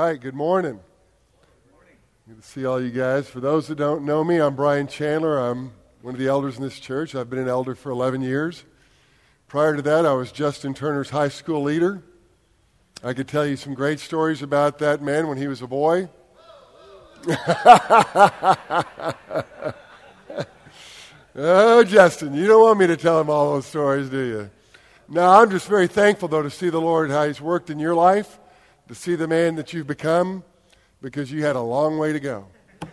right, good morning. Good to see all you guys. For those that don't know me, I'm Brian Chandler. I'm one of the elders in this church. I've been an elder for 11 years. Prior to that, I was Justin Turner's high school leader. I could tell you some great stories about that man when he was a boy. Oh, Justin, you don't want me to tell him all those stories, do you? No, I'm just very thankful, though, to see the Lord, how He's worked in your life, to see the man that you've become, because you had a long way to go.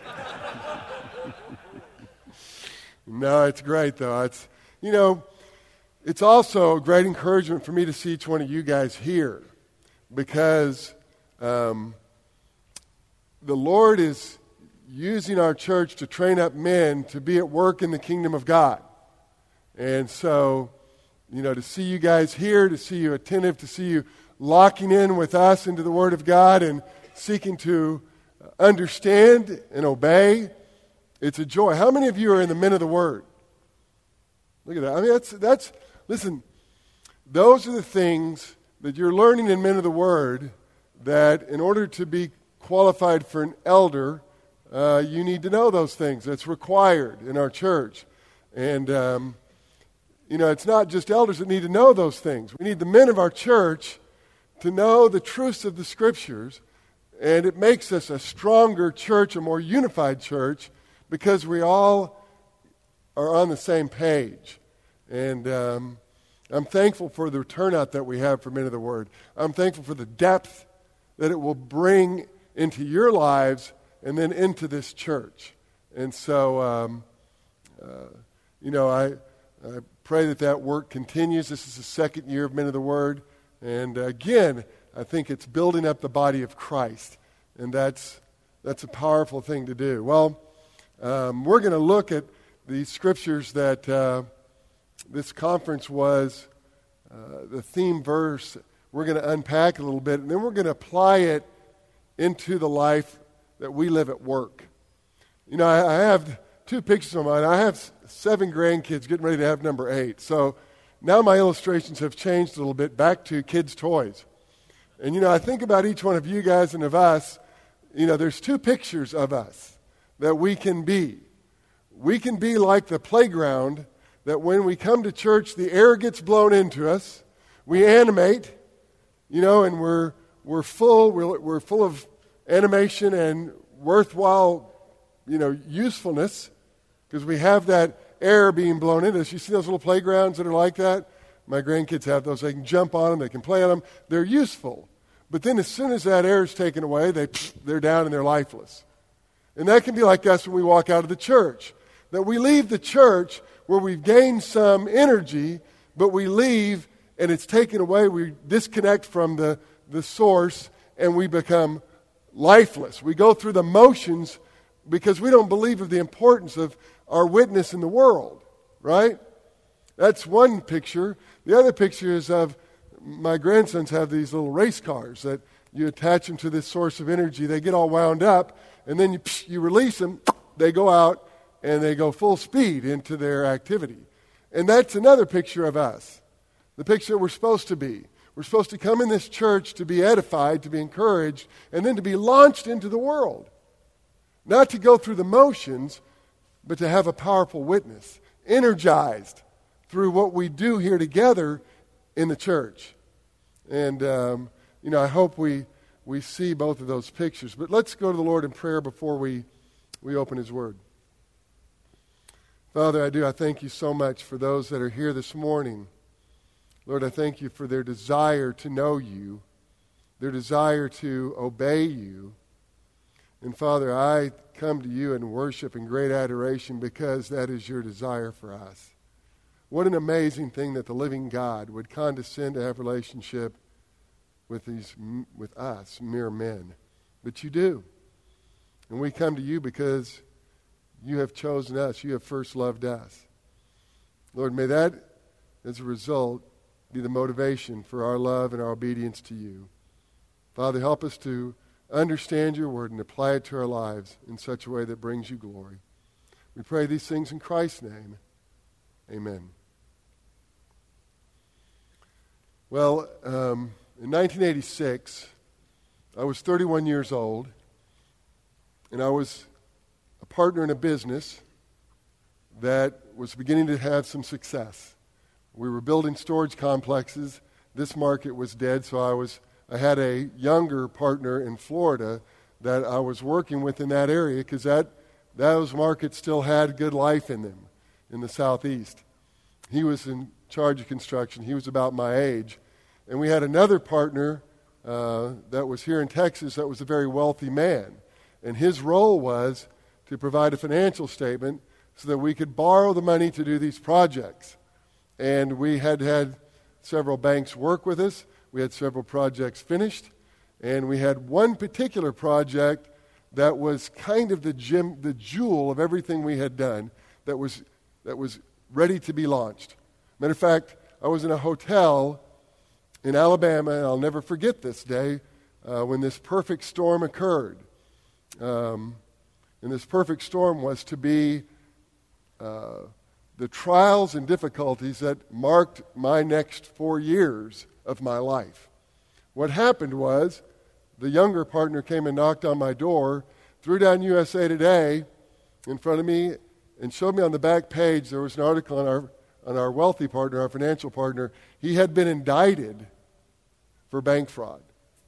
No, it's great, though. It's also a great encouragement for me to see each one of you guys here, because the Lord is using our church to train up men to be at work in the kingdom of God. And so, to see you guys here, to see you attentive, to see you locking in with us into the Word of God and seeking to understand and obey, it's a joy. How many of you are in the Men of the Word? Look at that. I mean, listen, those are the things that you're learning in Men of the Word, that in order to be qualified for an elder, you need to know those things. That's required in our church. And, it's not just elders that need to know those things. We need the men of our church to know the truths of the Scriptures, and it makes us a stronger church, a more unified church, because we all are on the same page. And I'm thankful for the turnout that we have for Men of the Word. I'm thankful for the depth that it will bring into your lives and then into this church. And so, I pray that work continues. This is the second year of Men of the Word. And again, I think it's building up the body of Christ. And that's a powerful thing to do. Well, we're going to look at the scriptures that this conference was, the theme verse. We're going to unpack a little bit, and then we're going to apply it into the life that we live at work. I have two pictures of mine. I have 7 grandkids getting ready to have number 8. So now my illustrations have changed a little bit back to kids' toys. And, I think about each one of you guys and of us, there's 2 pictures of us that we can be. We can be like the playground that when we come to church, the air gets blown into us. We animate, and we're full of animation and worthwhile, usefulness, because we have that air being blown into us. You see those little playgrounds that are like that? My grandkids have those. They can jump on them. They can play on them. They're useful. But then as soon as that air is taken away, they're down and they're lifeless. And that can be like us when we walk out of the church. That we leave the church where we've gained some energy, but we leave and it's taken away. We disconnect from the source and we become lifeless. We go through the motions because we don't believe of the importance of our witness in the world, right? That's one picture. The other picture is of my grandsons have these little race cars that you attach them to this source of energy. They get all wound up, and then you release them. They go out, and they go full speed into their activity. And that's another picture of us, the picture that we're supposed to be. We're supposed to come in this church to be edified, to be encouraged, and then to be launched into the world. Not to go through the motions, but to have a powerful witness, energized through what we do here together in the church. And, I hope we see both of those pictures. But let's go to the Lord in prayer before we open His Word. Father, I thank You so much for those that are here this morning. Lord, I thank You for their desire to know You, their desire to obey You. And Father, I come to You in worship and great adoration because that is Your desire for us. What an amazing thing that the living God would condescend to have relationship with us, mere men. But You do. And we come to You because You have chosen us. You have first loved us. Lord, may that, as a result, be the motivation for our love and our obedience to You. Father, help us to understand Your Word and apply it to our lives in such a way that brings You glory. We pray these things in Christ's name. Amen. Well, in 1986, I was 31 years old, and I was a partner in a business that was beginning to have some success. We were building storage complexes. This market was dead, so I had a younger partner in Florida that I was working with in that area because those markets still had good life in them in the southeast. He was in charge of construction. He was about my age. And we had another partner that was here in Texas that was a very wealthy man. And his role was to provide a financial statement so that we could borrow the money to do these projects. And we had several banks work with us. We had several projects finished. And we had one particular project that was kind of the jewel of everything we had done that was ready to be launched. Matter of fact, I was in a hotel in Alabama, and I'll never forget this day, when this perfect storm occurred. And this perfect storm was to be the trials and difficulties that marked my next 4 years of my life. What happened was the younger partner came and knocked on my door, threw down USA Today in front of me, and showed me on the back page there was an article on our wealthy partner, our financial partner. He had been indicted for bank fraud.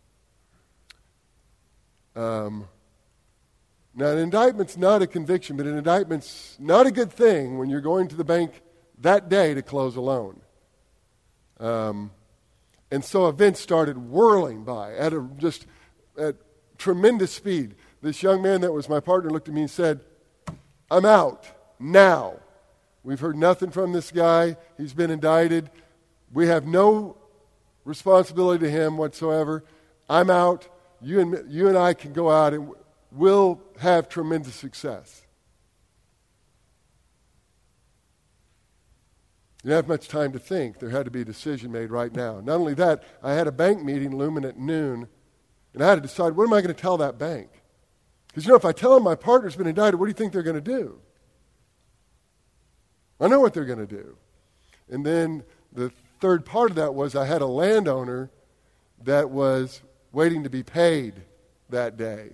Now, an indictment's not a conviction, but an indictment's not a good thing when you're going to the bank that day to close a loan. And so events started whirling by at tremendous speed. This young man that was my partner looked at me and said, "I'm out now. We've heard nothing from this guy. He's been indicted. We have no responsibility to him whatsoever. I'm out. You and I can go out and we'll have tremendous success." You didn't have much time to think. There had to be a decision made right now. Not only that, I had a bank meeting looming at noon, and I had to decide, what am I going to tell that bank? Because, if I tell them my partner's been indicted, what do you think they're going to do? I know what they're going to do. And then the third part of that was I had a landowner that was waiting to be paid that day.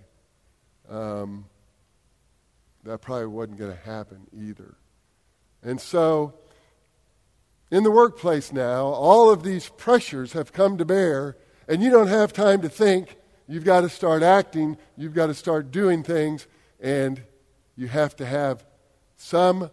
That probably wasn't going to happen either. And so, in the workplace now, all of these pressures have come to bear, and you don't have time to think. You've got to start acting. You've got to start doing things, and you have to have some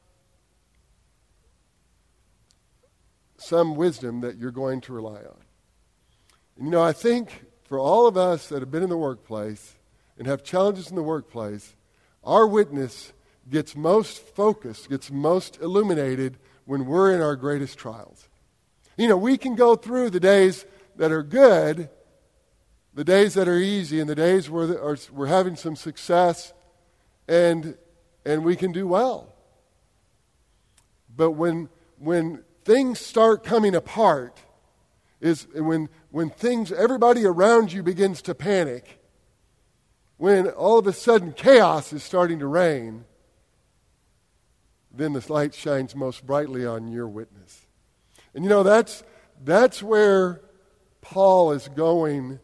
wisdom that you're going to rely on. And I think for all of us that have been in the workplace and have challenges in the workplace, our witness gets most focused, gets most illuminated when we're in our greatest trials. We can go through the days that are good, the days that are easy, and the days where we're having some success, and we can do well. But when things start coming apart, is when everybody around you begins to panic, when all of a sudden chaos is starting to reign, then the light shines most brightly on your witness. And that's where Paul is going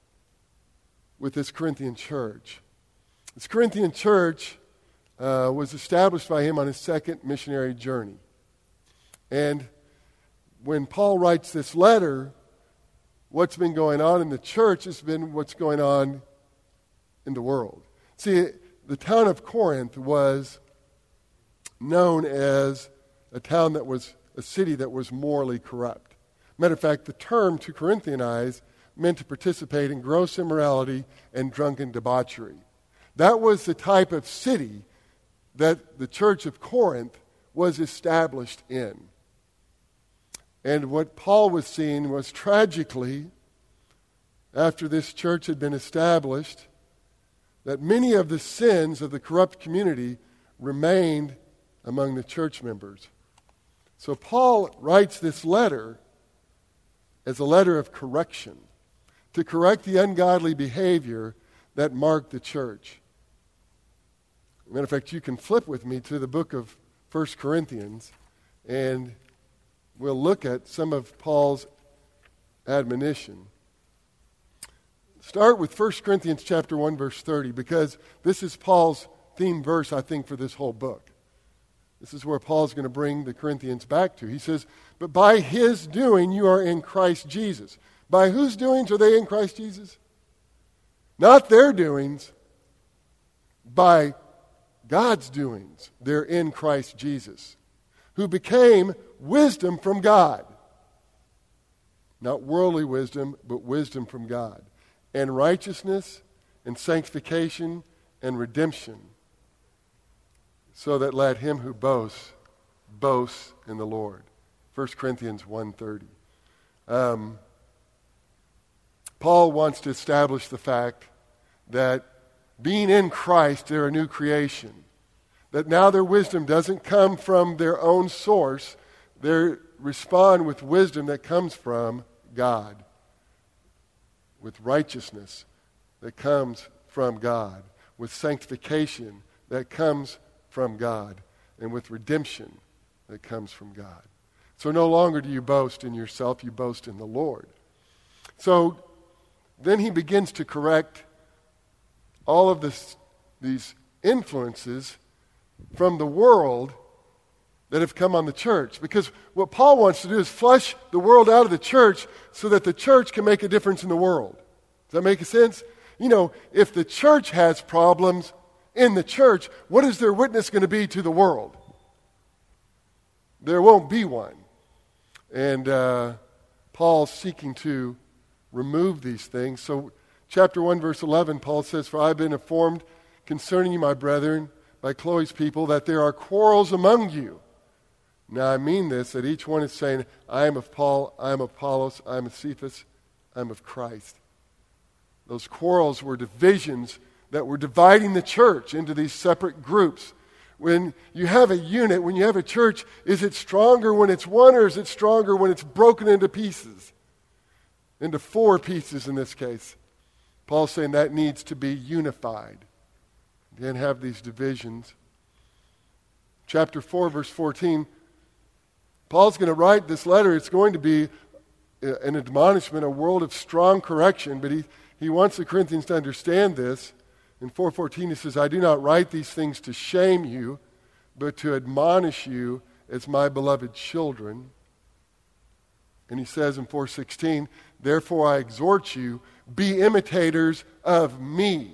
with this Corinthian church. This Corinthian church was established by him on his second missionary journey. And when Paul writes this letter, what's been going on in the church has been what's going on in the world. See, the town of Corinth was known as a town that was a city that was morally corrupt. Matter of fact, the term to Corinthianize meant to participate in gross immorality and drunken debauchery. That was the type of city that the church of Corinth was established in. And what Paul was seeing was, tragically, after this church had been established, that many of the sins of the corrupt community remained among the church members. So Paul writes this letter as a letter of correction, to correct the ungodly behavior that marked the church. As a matter of fact, you can flip with me to the book of 1 Corinthians, and we'll look at some of Paul's admonition. start with 1 Corinthians chapter 1, verse 30, because this is Paul's theme verse, I think, for this whole book. This is where Paul's going to bring the Corinthians back to. He says, but by his doing you are in Christ Jesus. By whose doings are they in Christ Jesus? Not their doings. By God's doings, they're in Christ Jesus, who became wisdom from God. Not worldly wisdom, but wisdom from God. And righteousness and sanctification and redemption, so that let him who boasts, boast in the Lord. 1 Corinthians 1:30. Paul wants to establish the fact that being in Christ, they're a new creation. That now their wisdom doesn't come from their own source. They respond with wisdom that comes from God. With righteousness that comes from God. With sanctification that comes from God. And with redemption that comes from God. So no longer do you boast in yourself, you boast in the Lord. So then he begins to correct all of these influences from the world that have come on the church. Because what Paul wants to do is flush the world out of the church so that the church can make a difference in the world. Does that make sense? You know, if the church has problems in the church, what is their witness going to be to the world? There won't be one. And Paul's seeking to remove these things. So chapter 1, verse 11, Paul says, for I have been informed concerning you, my brethren, by Chloe's people, that there are quarrels among you. Now I mean this, that each one is saying, I am of Paul, I am of Apollos, I am of Cephas, I am of Christ. Those quarrels were divisions that were dividing the church into these separate groups. When you have a unit, when you have a church, is it stronger when it's one, or is it stronger when it's broken into pieces? Into 4 pieces in this case. Paul's saying that needs to be unified. You can't have these divisions. Chapter 4, verse 14, Paul's going to write this letter. It's going to be an admonishment, a word of strong correction, but he wants the Corinthians to understand this. In 4:14 he says, I do not write these things to shame you, but to admonish you as my beloved children. And he says in 4:16, therefore I exhort you, be imitators of me.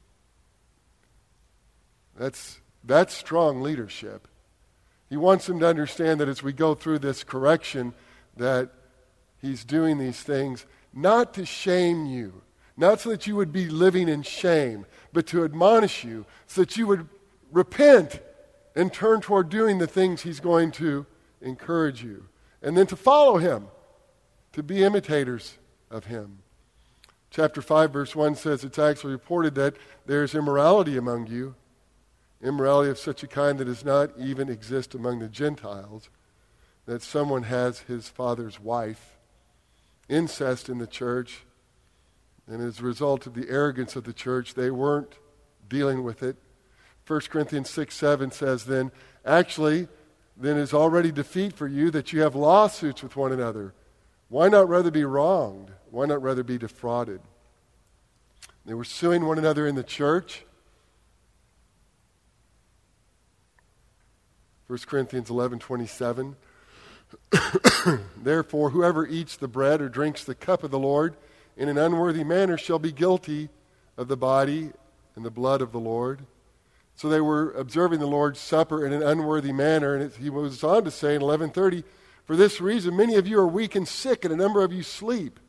That's strong leadership. He wants them to understand that as we go through this correction, that he's doing these things not to shame you, not so that you would be living in shame, but to admonish you so that you would repent and turn toward doing the things he's going to encourage you. And then to follow him, to be imitators of him. Chapter 5, verse 1 says it's actually reported that there's immorality among you, immorality of such a kind that does not even exist among the Gentiles, that someone has his father's wife, incest in the church, and as a result of the arrogance of the church, they weren't dealing with it. 1 Corinthians 6:7 says then is already defeat for you that you have lawsuits with one another. Why not rather be wronged? Why not rather be defrauded? They were suing one another in the church. 1 Corinthians 11:27. Therefore, whoever eats the bread or drinks the cup of the Lord in an unworthy manner shall be guilty of the body and the blood of the Lord. So they were observing the Lord's Supper in an unworthy manner. And he was on to say in 11:30, for this reason many of you are weak and sick, and a number of you sleep.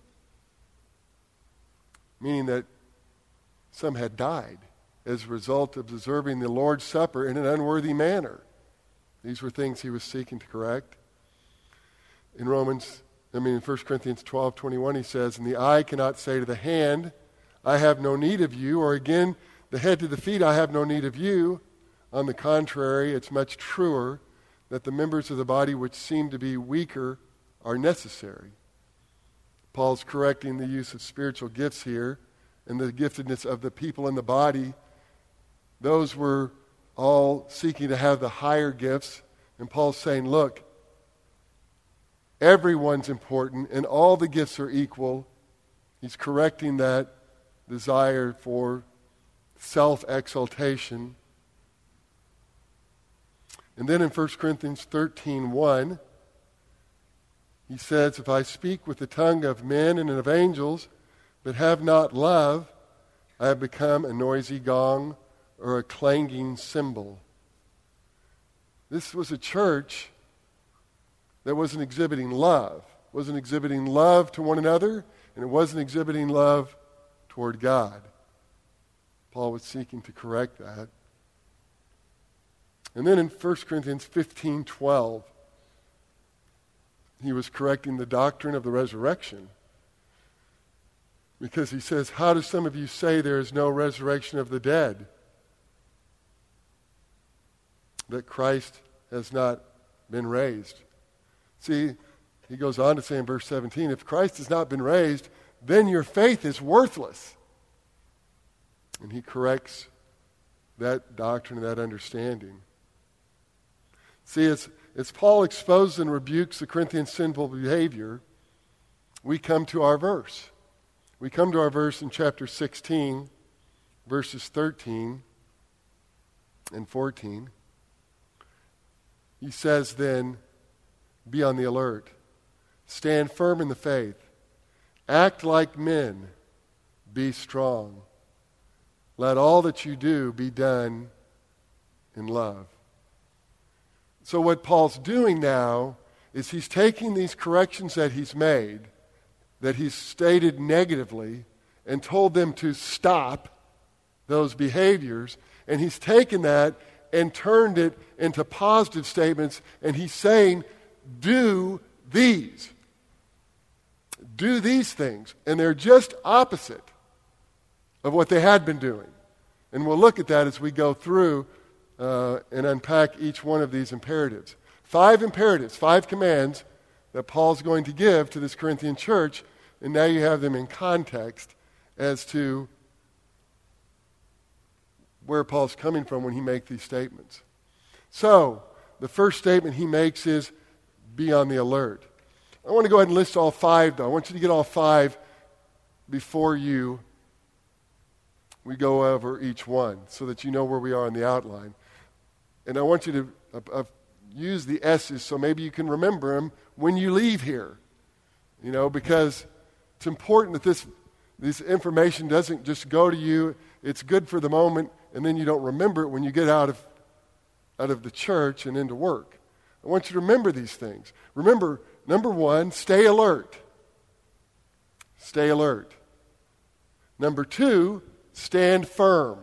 Meaning that some had died as a result of observing the Lord's Supper in an unworthy manner. These were things he was seeking to correct. In 1 Corinthians 12:21 he says, and the eye cannot say to the hand, I have no need of you, or again, the head to the feet, I have no need of you. On the contrary, it's much truer that the members of the body which seem to be weaker are necessary. Paul's correcting the use of spiritual gifts here and the giftedness of the people in the body. Those were all seeking to have the higher gifts. And Paul's saying, look, everyone's important and all the gifts are equal. He's correcting that desire for self-exaltation. And then in 1 Corinthians 13:1, he says, if I speak with the tongue of men and of angels, but have not love, I have become a noisy gong or a clanging cymbal. This was a church that wasn't exhibiting love. Wasn't exhibiting love to one another, and it wasn't exhibiting love toward God. Paul was seeking to correct that. And then in 1 Corinthians 15:12, he was correcting the doctrine of the resurrection. Because he says, how do some of you say there is no resurrection of the dead? That Christ has not been raised. See, he goes on to say in verse 17, if Christ has not been raised, then your faith is worthless. And he corrects that doctrine and that understanding. See, as Paul exposes and rebukes the Corinthian sinful behavior, we come to our verse. We come to our verse in chapter 16, verses 13 and 14. He says then, be on the alert. Stand firm in the faith. Act like men. Be strong. Let all that you do be done in love. So what Paul's doing now is he's taking these corrections that he's made, that he's stated negatively, and told them to stop those behaviors, and he's taken that and turned it into positive statements, and he's saying, do these. Do these things. And they're just opposite of what they had been doing. And we'll look at that as we go through and unpack each one of these imperatives. 5 imperatives, 5 commands that Paul's going to give to this Corinthian church, and now you have them in context as to where Paul's coming from when he makes these statements. So, the first statement he makes is, be on the alert. I want to go ahead and list all 5, though. I want you to get all 5 before we go over each one so that you know where we are in the outline. And I want you to use the S's so maybe you can remember them when you leave here. You know, because it's important that this information doesn't just go to you. It's good for the moment, and then you don't remember it when you get out of the church and into work. I want you to remember these things. Remember, number 1, stay alert. Stay alert. Number 2, stand firm.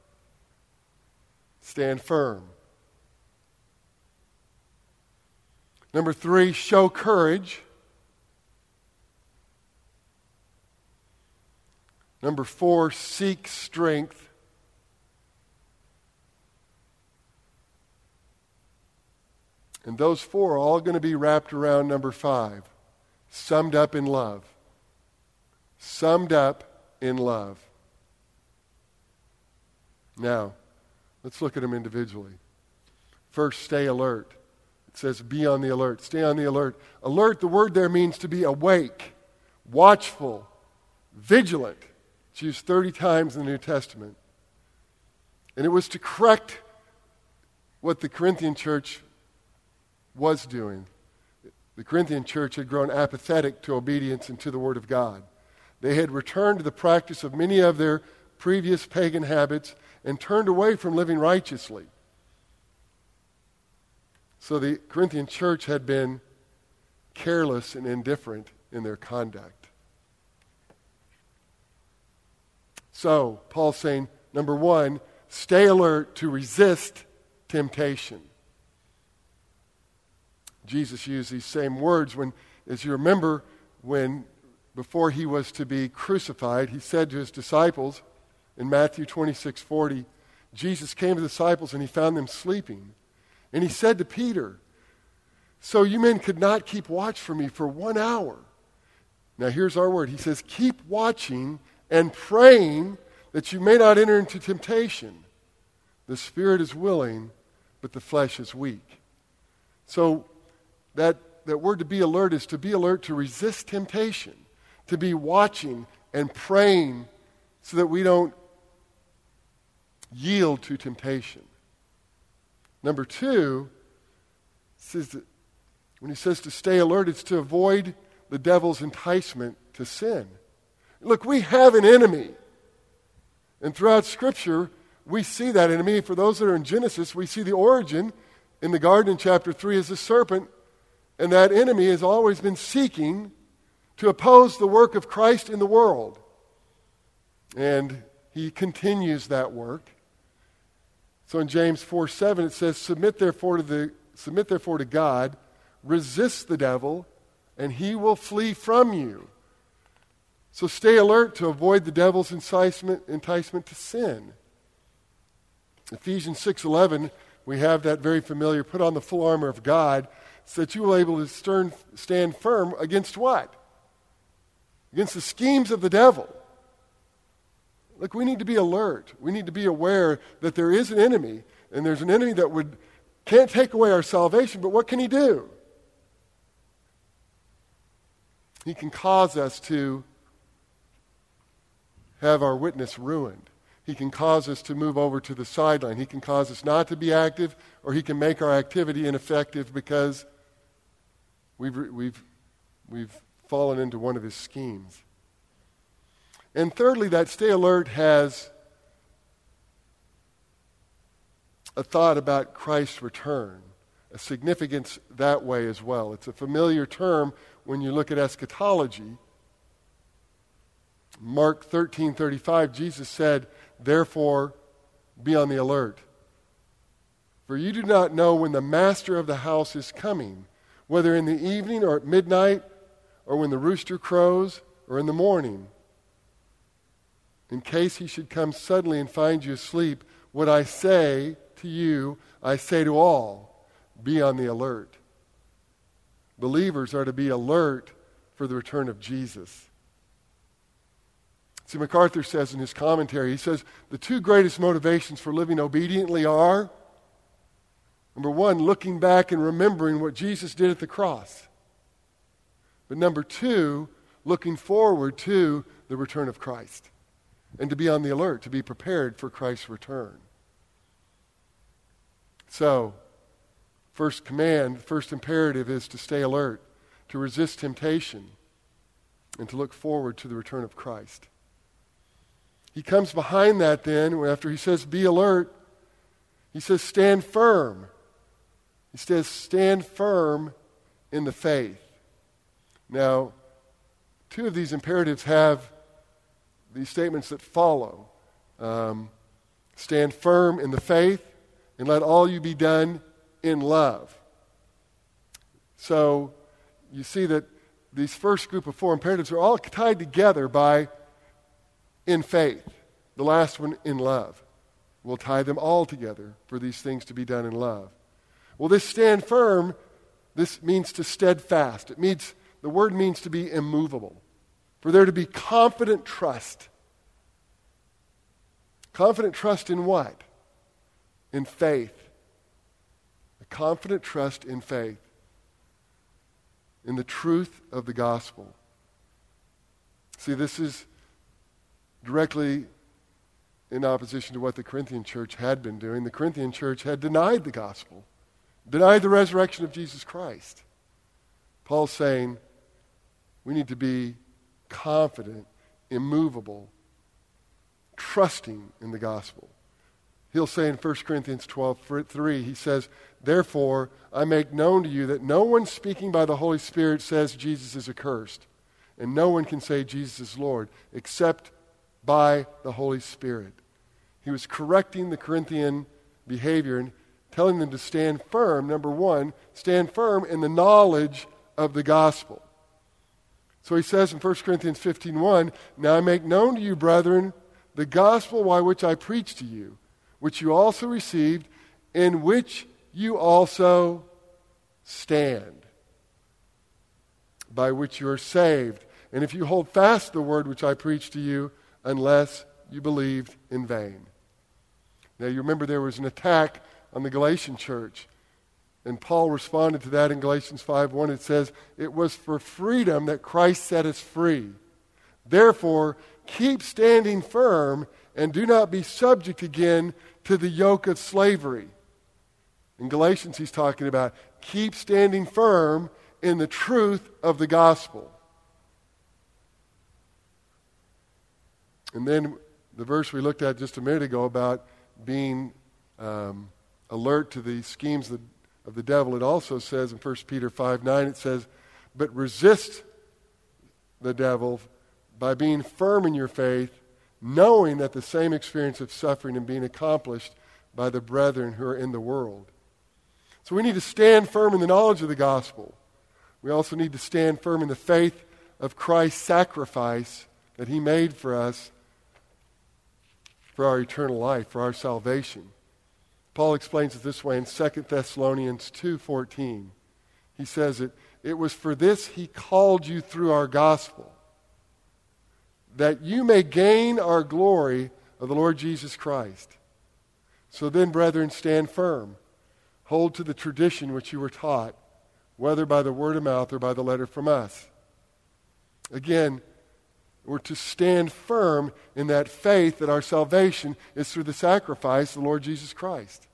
Stand firm. Number 3, show courage. Number 4, seek strength. And those 4 are all going to be wrapped around number 5, summed up in love. Summed up in love. Now, let's look at them individually. First, stay alert. It says be on the alert. Stay on the alert. Alert, the word there means to be awake, watchful, vigilant. It's used 30 times in the New Testament. And it was to correct what the Corinthian church was doing. The Corinthian church had grown apathetic to obedience and to the Word of God. They had returned to the practice of many of their previous pagan habits and turned away from living righteously. So the Corinthian church had been careless and indifferent in their conduct. So, Paul's saying, number 1, stay alert to resist temptation. Jesus used these same words when, as you remember, before he was to be crucified, he said to his disciples in Matthew 26:40, Jesus came to the disciples and he found them sleeping. And he said to Peter, so you men could not keep watch for me for 1 hour. Now here's our word. He says, keep watching and praying that you may not enter into temptation. The spirit is willing, but the flesh is weak. So that word to be alert is to be alert to resist temptation, to be watching and praying so that we don't yield to temptation. Number two, says that when he says to stay alert, it's to avoid the devil's enticement to sin. Look, we have an enemy. And throughout Scripture, we see that enemy. For those that are in Genesis, we see the origin in the garden in chapter 3 as a serpent. And that enemy has always been seeking to oppose the work of Christ in the world. And he continues that work. So in James 4:7 it says, Submit therefore to God, resist the devil, and he will flee from you. So stay alert to avoid the devil's enticement to sin. Ephesians 6:11, we have that very familiar, put on the full armor of God, so that you will be able to stand firm against what? Against the schemes of the devil. Look, we need to be alert. We need to be aware that there is an enemy, and there's an enemy that can't take away our salvation, but what can he do? He can cause us to have our witness ruined. He can cause us to move over to the sideline. He can cause us not to be active, or he can make our activity ineffective because we've fallen into one of his schemes. And thirdly, that stay alert has a thought about Christ's return, a significance that way as well. It's a familiar term when you look at eschatology. Mark 13:35, Jesus said, Therefore, be on the alert. For you do not know when the master of the house is coming, whether in the evening or at midnight, or when the rooster crows, or in the morning. In case he should come suddenly and find you asleep, what I say to you, I say to all, be on the alert. Believers are to be alert for the return of Jesus. See, MacArthur says in his commentary, he says, the two greatest motivations for living obediently are, number one, looking back and remembering what Jesus did at the cross. But number two, looking forward to the return of Christ. And to be on the alert, to be prepared for Christ's return. So, first imperative is to stay alert, to resist temptation, and to look forward to the return of Christ. He comes behind that then, after he says be alert, he says stand firm. He says stand firm in the faith. Now, two of these imperatives have these statements that follow. Stand firm in the faith, and let all you be done in love. So, you see that these first group of four imperatives are all tied together by in faith. The last one, in love. We'll tie them all together for these things to be done in love. Well, this stand firm, this means to steadfast. The word means to be immovable. For there to be confident trust. Confident trust in what? In faith. A confident trust in faith. In the truth of the gospel. See, this is directly in opposition to what the Corinthian church had been doing. The Corinthian church had denied the gospel, denied the resurrection of Jesus Christ. Paul's saying we need to be confident, immovable, trusting in the gospel. He'll say in 1 Corinthians 12:3, he says, Therefore, I make known to you that no one speaking by the Holy Spirit says Jesus is accursed, and no one can say Jesus is Lord, except by the Holy Spirit. He was correcting the Corinthian behavior and telling them to stand firm, number one, stand firm in the knowledge of the gospel. So he says in 1 Corinthians 15:1, Now I make known to you, brethren, the gospel by which I preach to you, which you also received, in which you also stand, by which you are saved. And if you hold fast the word which I preached to you, unless you believed in vain. Now you remember there was an attack on the Galatian church. And Paul responded to that in Galatians 5:1. It says, It was for freedom that Christ set us free. Therefore, keep standing firm and do not be subject again to the yoke of slavery. In Galatians, he's talking about keep standing firm in the truth of the gospel. And then the verse we looked at just a minute ago about being alert to the schemes of the devil, it also says in 1 Peter 5:9, it says, but resist the devil by being firm in your faith, knowing that the same experience of suffering and being accomplished by the brethren who are in the world. So we need to stand firm in the knowledge of the gospel. We also need to stand firm in the faith of Christ's sacrifice that he made for us for our eternal life, for our salvation. Paul explains it this way in 2 Thessalonians 2:14. He says it was for this he called you through our gospel, that you may gain our glory of the Lord Jesus Christ. So then, brethren, stand firm. Hold to the tradition which you were taught, whether by the word of mouth or by the letter from us. Again, we're to stand firm in that faith that our salvation is through the sacrifice of the Lord Jesus Christ.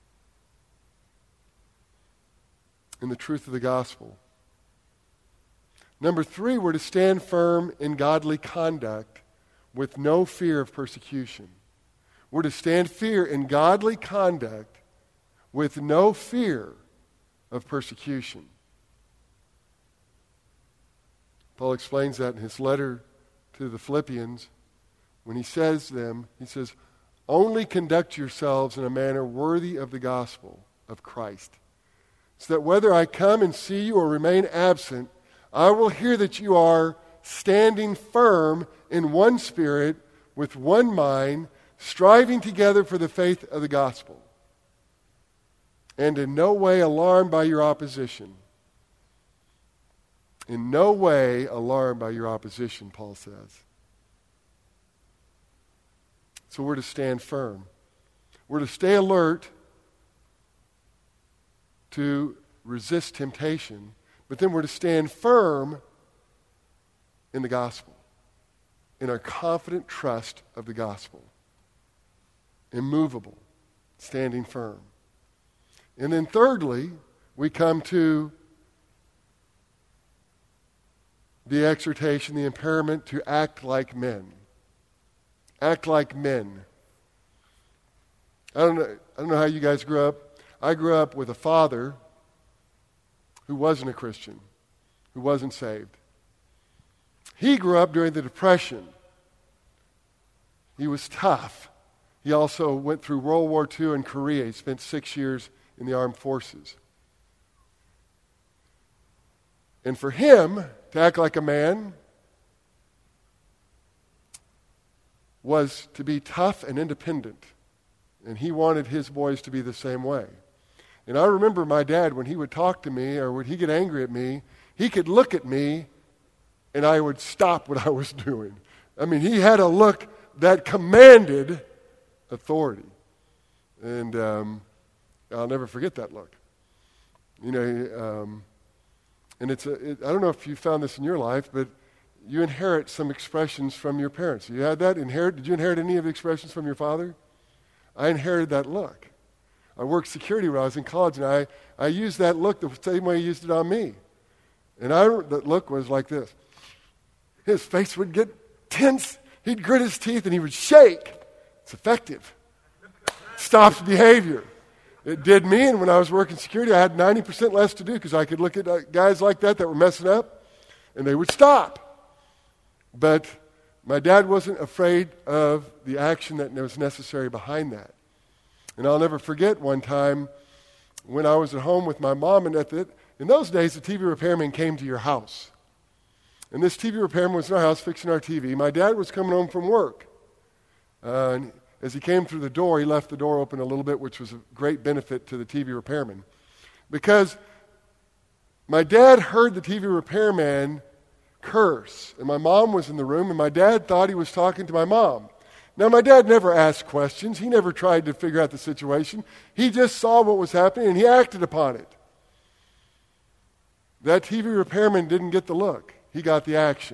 In the truth of the gospel. Number 3, we're to stand firm in godly conduct with no fear of persecution. We're to stand firm in godly conduct with no fear of persecution. Paul explains that in his letter to the Philippians. When he says, only conduct yourselves in a manner worthy of the gospel of Christ, so that whether I come and see you or remain absent, I will hear that you are standing firm in one spirit, with one mind, striving together for the faith of the gospel, and in no way alarmed by your opposition. In no way alarmed by your opposition, Paul says. So we're to stand firm. We're to stay alert to resist temptation, but then we're to stand firm in the gospel, in our confident trust of the gospel. Immovable, standing firm. And then thirdly, we come to the exhortation, the impairment to act like men. Act like men. I don't know how you guys grew up. I grew up with a father who wasn't a Christian, who wasn't saved. He grew up during the Depression. He was tough. He also went through World War II in Korea. He spent 6 years in the armed forces. And for him to act like a man was to be tough and independent. And he wanted his boys to be the same way. And I remember my dad, when he would talk to me or when he get angry at me, he could look at me and I would stop what I was doing. I mean, he had a look that commanded authority. And I'll never forget that look. You know, and I don't know if you found this in your life, but you inherit some expressions from your parents. You had that? Did you inherit any of the expressions from your father? I inherited that look. I worked security when I was in college, and I used that look the same way he used it on me. And that look was like this. His face would get tense. He'd grit his teeth, and he would shake. It's effective. Stops behavior. It did me, and when I was working security, I had 90% less to do because I could look at guys like that were messing up, and they would stop. But my dad wasn't afraid of the action that was necessary behind that. And I'll never forget one time when I was at home with my mom, and in those days, the TV repairman came to your house. And this TV repairman was in our house fixing our TV. My dad was coming home from work. And as he came through the door, he left the door open a little bit, which was a great benefit to the TV repairman. Because my dad heard the TV repairman curse. And my mom was in the room, and my dad thought he was talking to my mom. Now, my dad never asked questions. He never tried to figure out the situation. He just saw what was happening, and he acted upon it. That TV repairman didn't get the look. He got the action.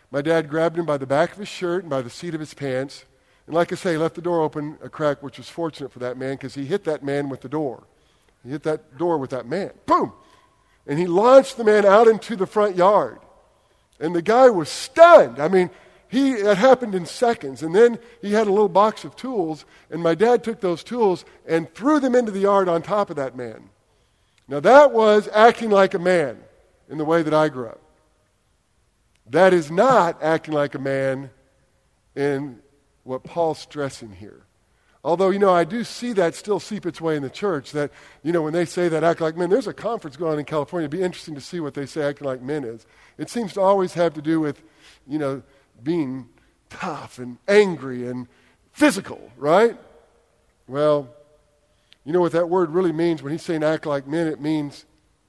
My dad grabbed him by the back of his shirt and by the seat of his pants. And like I say, he left the door open a crack, which was fortunate for that man because he hit that man with the door. He hit that door with that man. Boom! And he launched the man out into the front yard. And the guy was stunned. I mean, it happened in seconds. And then he had a little box of tools, and my dad took those tools and threw them into the yard on top of that man. Now that was acting like a man in the way that I grew up. That is not acting like a man in what Paul's stressing here. Although, I do see that still seep its way in the church, that, when they say that act like men, there's a conference going on in California. It'd be interesting to see what they say acting like men is. It seems to always have to do with, being tough and angry and physical, right? Well, you know what that word really means when he's saying act like men? It means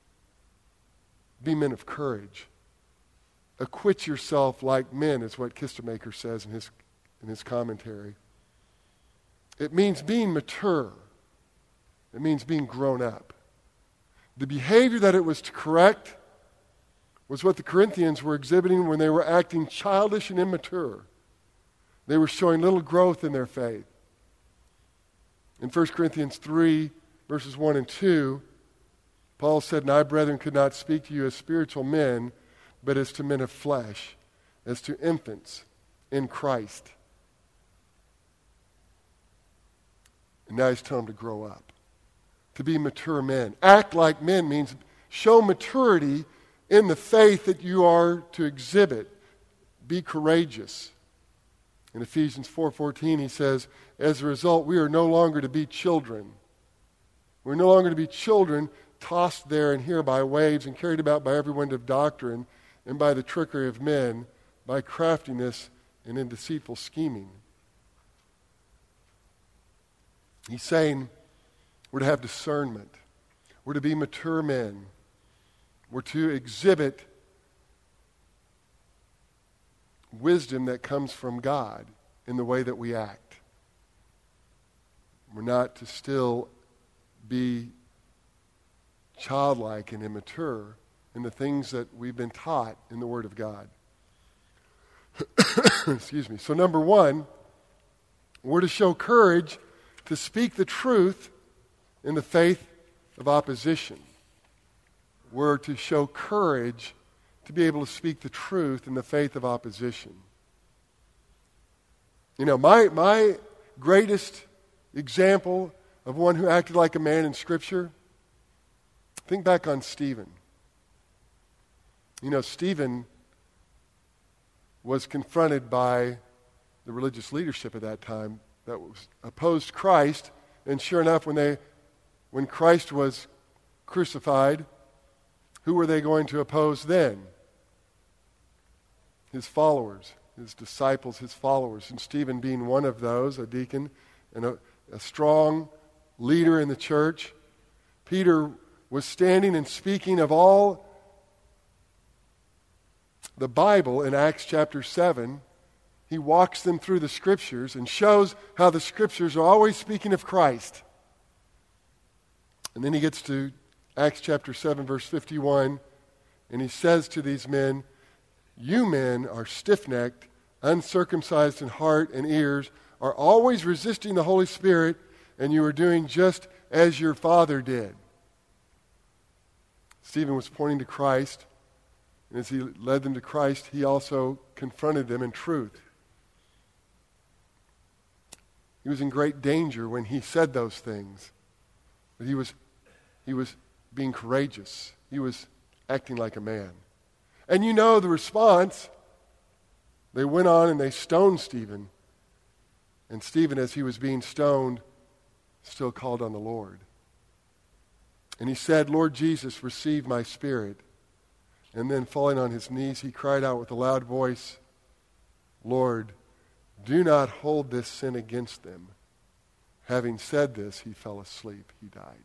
be men of courage. Acquit yourself like men is what Kistermaker says in his commentary. It means being mature. It means being grown up. The behavior that it was to correct was what the Corinthians were exhibiting when they were acting childish and immature. They were showing little growth in their faith. In 1 Corinthians 3, verses 1 and 2, Paul said, "And I, brethren, could not speak to you as spiritual men, but as to men of flesh, as to infants in Christ." And now he's telling them to grow up, to be mature men. Act like men means show maturity in the faith that you are to exhibit. Be courageous. In Ephesians 4:14 he says, as a result, we are no longer to be children. We're no longer to be children tossed there and here by waves and carried about by every wind of doctrine and by the trickery of men, by craftiness and in deceitful scheming. He's saying we're to have discernment. We're to be mature men. We're to exhibit wisdom that comes from God in the way that we act. We're not to still be childlike and immature in the things that we've been taught in the Word of God. Excuse me. So number one, we're to show courage to speak the truth in the faith of opposition. We're to show courage to be able to speak the truth in the faith of opposition. My greatest example of one who acted like a man in Scripture, think back on Stephen. Stephen was confronted by the religious leadership at that time that was opposed Christ, and sure enough, when Christ was crucified, who were they going to oppose then? His followers, his disciples, his followers. And Stephen being one of those, a deacon and a strong leader in the church. Peter was standing and speaking of all the Bible in Acts chapter 7. He walks them through the Scriptures and shows how the Scriptures are always speaking of Christ. And then he gets to Acts chapter 7, verse 51, and he says to these men, "You men are stiff-necked, uncircumcised in heart and ears, are always resisting the Holy Spirit, and you are doing just as your father did." Stephen was pointing to Christ, and as he led them to Christ, he also confronted them in truth. He was in great danger when he said those things, but he was being courageous. He was acting like a man. And the response. They went on and they stoned Stephen. And Stephen, as he was being stoned, still called on the Lord. And he said, "Lord Jesus, receive my spirit." And then falling on his knees, he cried out with a loud voice, "Lord, do not hold this sin against them." Having said this, he fell asleep. He died.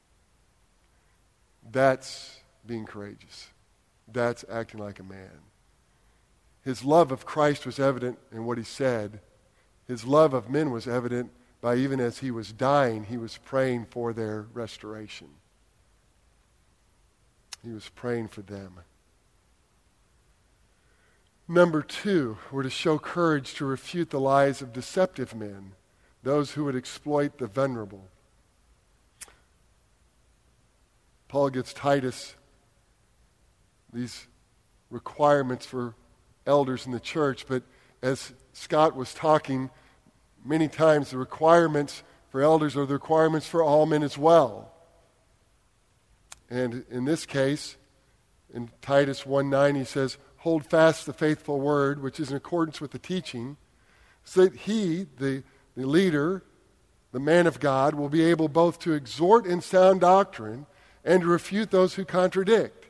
That's being courageous. That's acting like a man. His love of Christ was evident in what he said. His love of men was evident by even as he was dying, he was praying for their restoration. He was praying for them. Number 2, we're to show courage to refute the lies of deceptive men, those who would exploit the vulnerable. Paul gives Titus these requirements for elders in the church, but as Scott was talking, many times the requirements for elders are the requirements for all men as well. And in this case, in Titus 1:9, he says, hold fast the faithful word, which is in accordance with the teaching, so that he, the leader, the man of God, will be able both to exhort in sound doctrine and to refute those who contradict.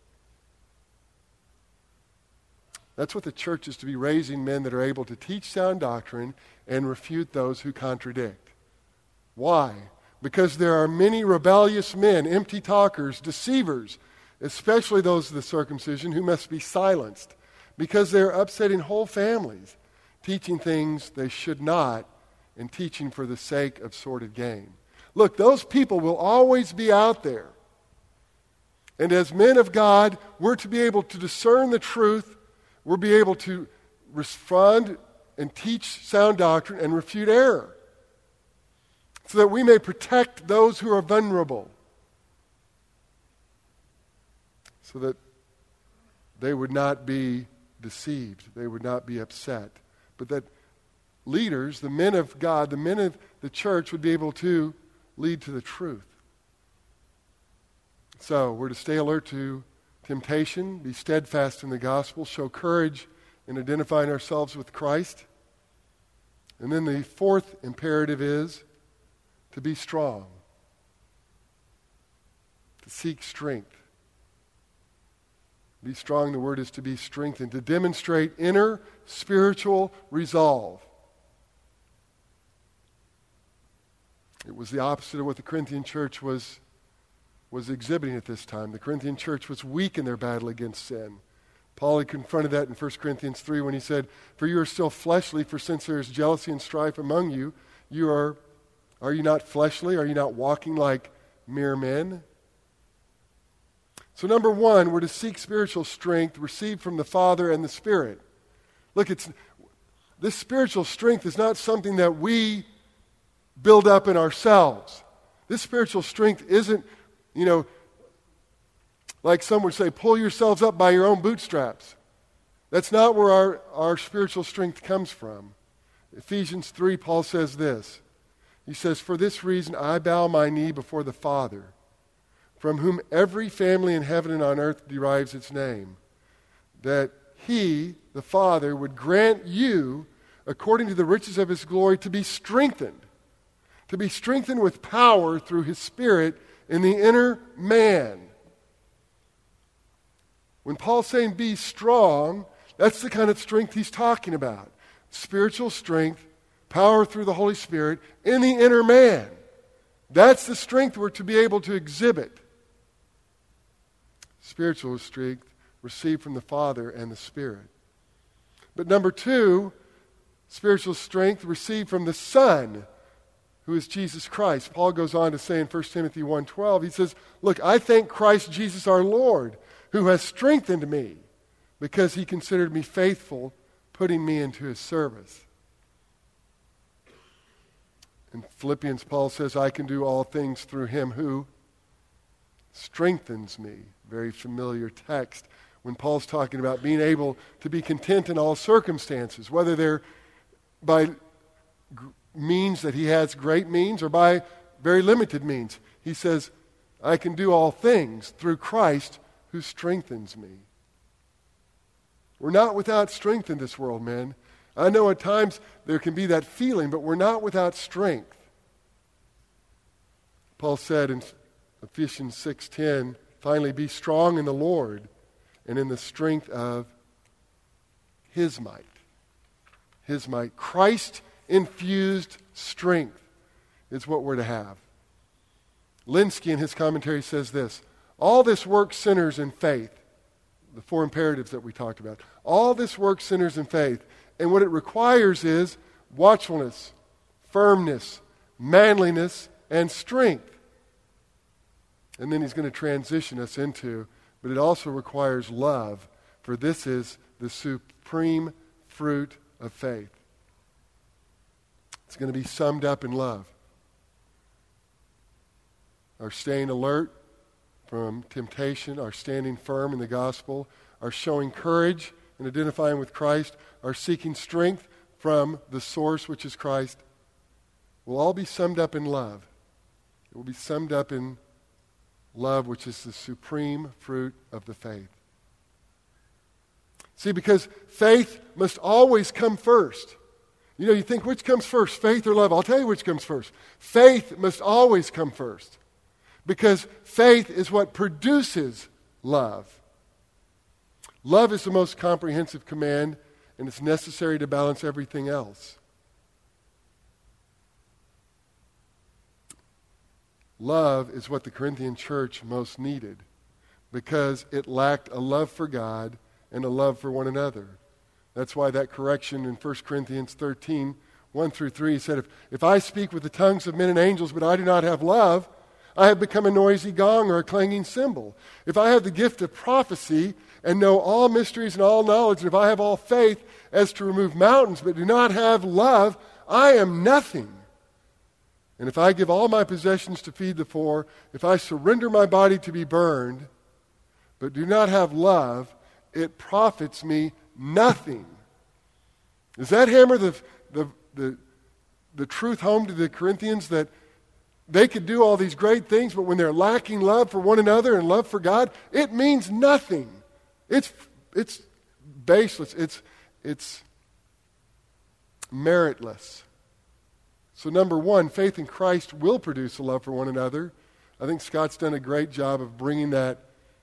That's what the church is to be, raising men that are able to teach sound doctrine and refute those who contradict. Why? Because there are many rebellious men, empty talkers, deceivers, especially those of the circumcision, who must be silenced because they're upsetting whole families, teaching things they should not, and teaching for the sake of sordid gain. Look, those people will always be out there. And as men of God, we're to be able to discern the truth. We'll be able to respond and teach sound doctrine and refute error, so that we may protect those who are vulnerable, so that they would not be deceived, they would not be upset, but that leaders, the men of God, the men of the church, would be able to lead to the truth. So we're to stay alert to temptation, be steadfast in the gospel, show courage in identifying ourselves with Christ. And then the fourth imperative is to be strong, to seek strength. Be strong, the word is to be strengthened, to demonstrate inner spiritual resolve. It was the opposite of what the Corinthian church was exhibiting at this time. The Corinthian church was weak in their battle against sin. Paul had confronted that in 1 Corinthians 3 when he said, for you are still fleshly, for since there is jealousy and strife among you, are you not fleshly? Are you not walking like mere men? So number 1, we're to seek spiritual strength received from the Father and the Spirit. Look, this spiritual strength is not something that we build up in ourselves. This spiritual strength isn't, like some would say, pull yourselves up by your own bootstraps. That's not where our spiritual strength comes from. Ephesians 3, Paul says this. He says, for this reason I bow my knee before the Father, from whom every family in heaven and on earth derives its name, that he, the Father, would grant you, according to the riches of his glory, to be strengthened with power through his Spirit in the inner man. When Paul's saying be strong, that's the kind of strength he's talking about. Spiritual strength, power through the Holy Spirit in the inner man. That's the strength we're to be able to exhibit. Spiritual strength received from the Father and the Spirit. But number 2, spiritual strength received from the Son, who is Jesus Christ. Paul goes on to say in 1 Timothy 1:12, he says, look, I thank Christ Jesus our Lord, who has strengthened me, because he considered me faithful, putting me into his service. In Philippians, Paul says, I can do all things through him who strengthens me. Very familiar text when Paul's talking about being able to be content in all circumstances, whether they're by means that he has great means or by very limited means. He says, I can do all things through Christ who strengthens me. We're not without strength in this world, men. I know at times there can be that feeling, but we're not without strength. Paul said in Ephesians 6:10, finally, be strong in the Lord and in the strength of his might. His might. Christ-infused strength is what we're to have. Linsky in his commentary says this, all this work centers in faith, the 4 imperatives that we talked about. All this work centers in faith, and what it requires is watchfulness, firmness, manliness, and strength. And then he's going to transition us into, but it also requires love, for this is the supreme fruit of faith. It's going to be summed up in love. Our staying alert from temptation, our standing firm in the gospel, our showing courage and identifying with Christ, our seeking strength from the source, which is Christ, will all be summed up in love. It will be summed up in love, which is the supreme fruit of the faith. See, because faith must always come first. You know, you think, which comes first, faith or love? I'll tell you which comes first. Faith must always come first. Because faith is what produces love. Love is the most comprehensive command, and it's necessary to balance everything else. Love is what the Corinthian church most needed because it lacked a love for God and a love for one another. That's why that correction in 1 Corinthians 13, 1 through 3 said, if I speak with the tongues of men and angels, but I do not have love, I have become a noisy gong or a clanging cymbal. If I have the gift of prophecy and know all mysteries and all knowledge, and if I have all faith as to remove mountains, but do not have love, I am nothing. And if I give all my possessions to feed the poor, if I surrender my body to be burned, but do not have love, it profits me nothing. Does that hammer the truth home to the Corinthians that they could do all these great things, but when they're lacking love for one another and love for God, it means nothing. It's baseless. It's meritless. So number one, faith in Christ will produce a love for one another. I think Scott's done a great job of bringing that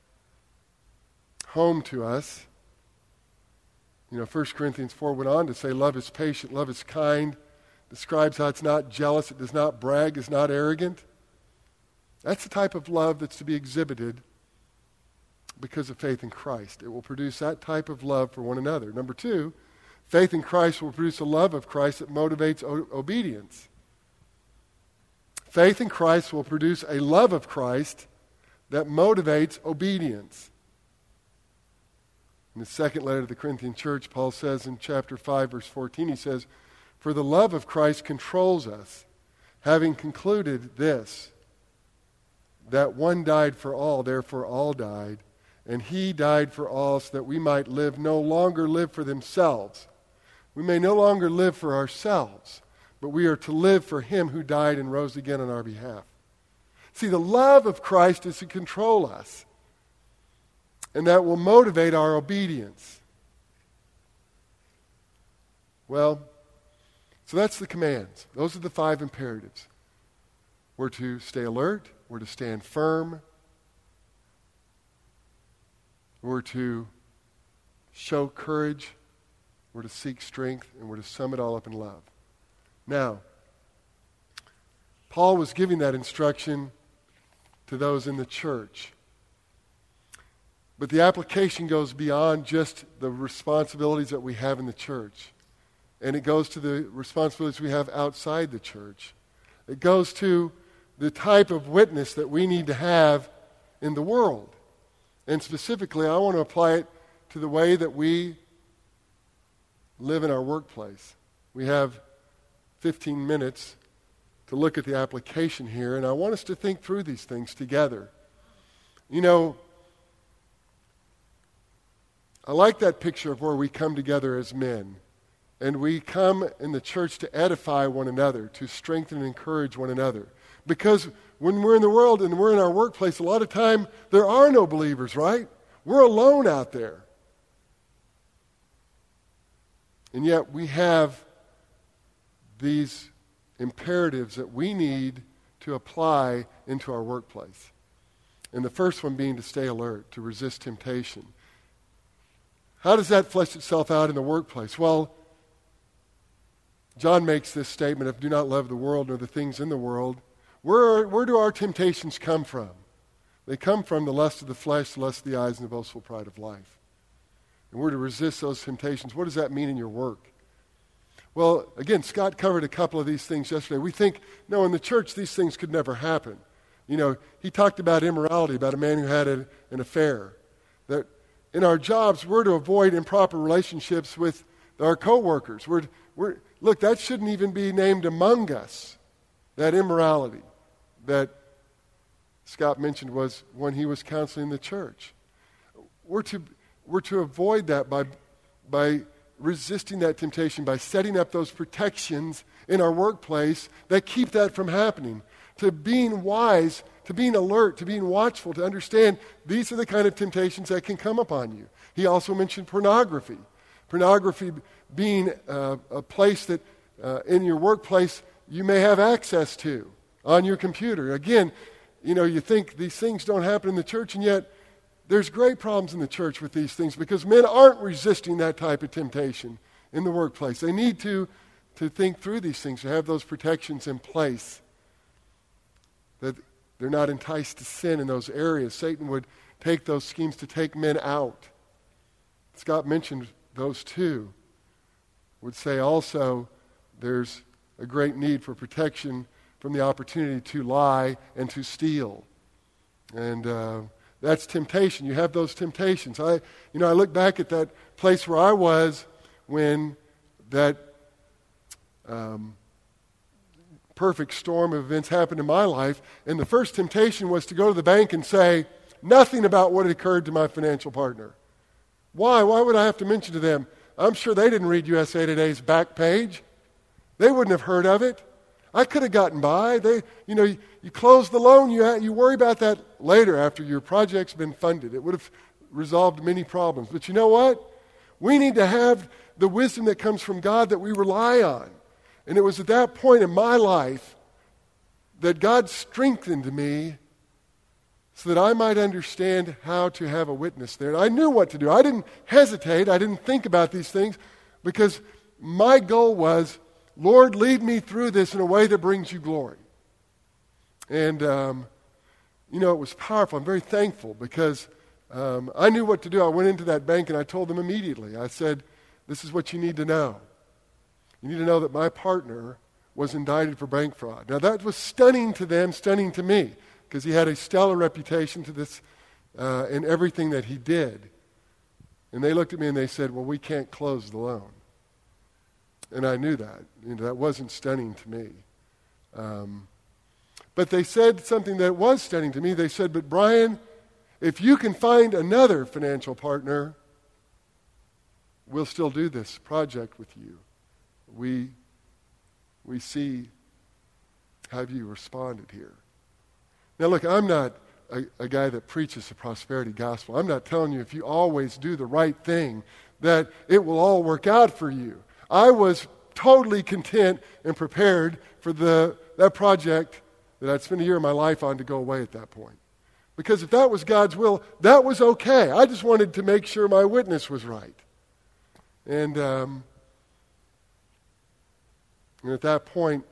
home to us. You know, 1 Corinthians 4 went on to say love is patient, love is kind, describes how it's not jealous, it does not brag, is not arrogant. That's the type of love that's to be exhibited because of faith in Christ. It will produce that type of love for one another. Number two, faith in Christ will produce a love of Christ that motivates obedience. Faith in Christ will produce a love of Christ that motivates obedience. In the second letter to the Corinthian church, Paul says in chapter 5, verse 14, he says, "For the love of Christ controls us, having concluded this, that one died for all, therefore all died, and he died for all so that we might no longer live for themselves. We may no longer live for ourselves, but we are to live for him who died and rose again on our behalf." See, the love of Christ is to control us, and that will motivate our obedience. Well, so that's the commands. Those are the 5 imperatives. We're to stay alert. We're to stand firm. We're to show courage. We're to seek strength. And we're to sum it all up in love. Now, Paul was giving that instruction to those in the church. But the application goes beyond just the responsibilities that we have in the church. And it goes to the responsibilities we have outside the church. It goes to the type of witness that we need to have in the world. And specifically, I want to apply it to the way that we live in our workplace. We have 15 minutes to look at the application here, and I want us to think through these things together. You know, I like that picture of where we come together as men. And we come in the church to edify one another, to strengthen and encourage one another. Because when we're in the world and we're in our workplace, a lot of time there are no believers, right? We're alone out there. And yet we have these imperatives that we need to apply into our workplace. And the first one being to stay alert, to resist temptation. How does that flesh itself out in the workplace? Well, John makes this statement of do not love the world nor the things in the world. Where do our temptations come from? They come from the lust of the flesh, the lust of the eyes, and the boastful pride of life. And we're to resist those temptations. What does that mean in your work? Well, again, Scott covered a couple of these things yesterday. We think, no, in the church these things could never happen. You know, he talked about immorality, about a man who had an affair. in our jobs, we're to avoid improper relationships with our coworkers. Look, that shouldn't even be named among us, that immorality that Scott mentioned was when he was counseling the church. We're to avoid that by resisting that temptation, by setting up those protections in our workplace that keep that from happening, to being wise, to being alert, to being watchful, to understand these are the kind of temptations that can come upon you. He also mentioned pornography. Pornography being a place that in your workplace you may have access to on your computer. Again, you think these things don't happen in the church, and yet there's great problems in the church with these things because men aren't resisting that type of temptation in the workplace. They need to think through these things, to have those protections in place, that they're not enticed to sin in those areas. Satan would take those schemes to take men out. Scott mentioned those two. Would say also there's a great need for protection from the opportunity to lie and to steal. And that's temptation. You have those temptations. I look back at that place where I was when that perfect storm of events happened in my life, and the first temptation was to go to the bank and say nothing about what had occurred to my financial partner. Why? Why would I have to mention to them? I'm sure they didn't read USA Today's back page. They wouldn't have heard of it. I could have gotten by. You close the loan, you worry about that later after your project's been funded. It would have resolved many problems. But you know what? We need to have the wisdom that comes from God that we rely on. And it was at that point in my life that God strengthened me so that I might understand how to have a witness there. And I knew what to do. I didn't hesitate. I didn't think about these things because my goal was, Lord, lead me through this in a way that brings you glory. And, it was powerful. I'm very thankful because I knew what to do. I went into that bank and I told them immediately. I said, this is what you need to know. You need to know that my partner was indicted for bank fraud. Now, that was stunning to them, stunning to me, because he had a stellar reputation to this in everything that he did. And they looked at me and they said, well, we can't close the loan. And I knew that. That wasn't stunning to me. But they said something that was stunning to me. They said, but Brian, if you can find another financial partner, we'll still do this project with you. We see how you responded here. Now look, I'm not a guy that preaches the prosperity gospel. I'm not telling you if you always do the right thing that it will all work out for you. I was totally content and prepared for that project that I'd spent a year of my life on to go away at that point. Because if that was God's will, that was okay. I just wanted to make sure my witness was right. And at that point,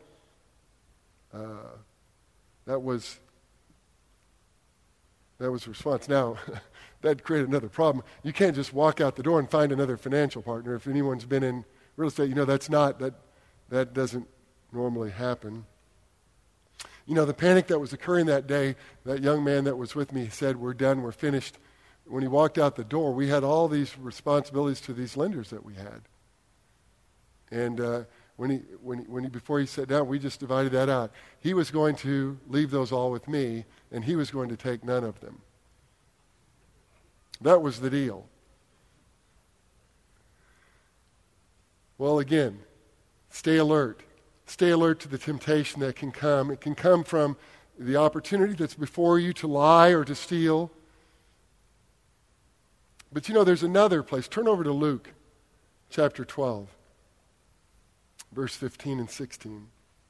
that was the response. Now, that created another problem. You can't just walk out the door and find another financial partner. If anyone's been in real estate, that doesn't normally happen. The panic that was occurring that day, that young man that was with me said, we're done, we're finished. When he walked out the door, we had all these responsibilities to these lenders that we had. And before he sat down, we just divided that out. He was going to leave those all with me, and he was going to take none of them. That was the deal. Well, again, stay alert. Stay alert to the temptation that can come. It can come from the opportunity that's before you to lie or to steal. But there's another place. Turn over to Luke chapter 12, verse 15 and 16.